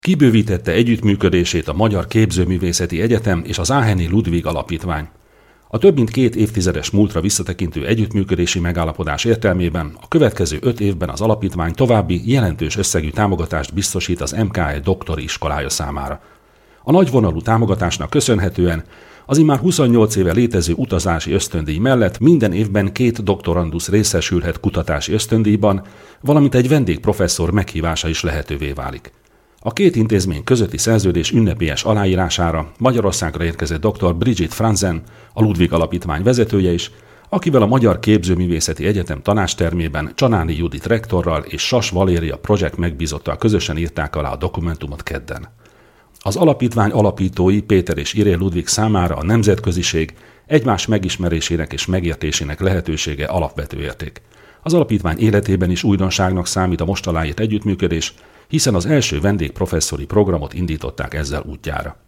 Kibővítette együttműködését a Magyar Képzőművészeti Egyetem és az Aacheni Ludwig Alapítvány. A több mint 2 évtizedes múltra visszatekintő együttműködési megállapodás értelmében a következő 5 évben az alapítvány további jelentős összegű támogatást biztosít az MKE doktori iskolája számára. A nagyvonalú támogatásnak köszönhetően az immár 28 éve létező utazási ösztöndíj mellett minden évben 2 doktorandusz részesülhet kutatási ösztöndíjban, valamint egy vendégprofesszor meghívása is lehetővé válik. A 2 intézmény közötti szerződés ünnepélyes aláírására Magyarországra érkezett dr. Brigitte Franzen, a Ludwig Alapítvány vezetője is, akivel a Magyar Képzőművészeti Egyetem tanácstermében Csanádi Judit rektorral és Sas Valéria projekt megbízottal közösen írták alá a dokumentumot kedden. Az alapítvány alapítói Péter és Irén Ludwig számára a nemzetköziség egymás megismerésének és megértésének lehetősége alapvető érték. Az alapítvány életében is újdonságnak számít a most aláírt együttműködés, hiszen az első vendégprofesszori programot indították ezzel útjára.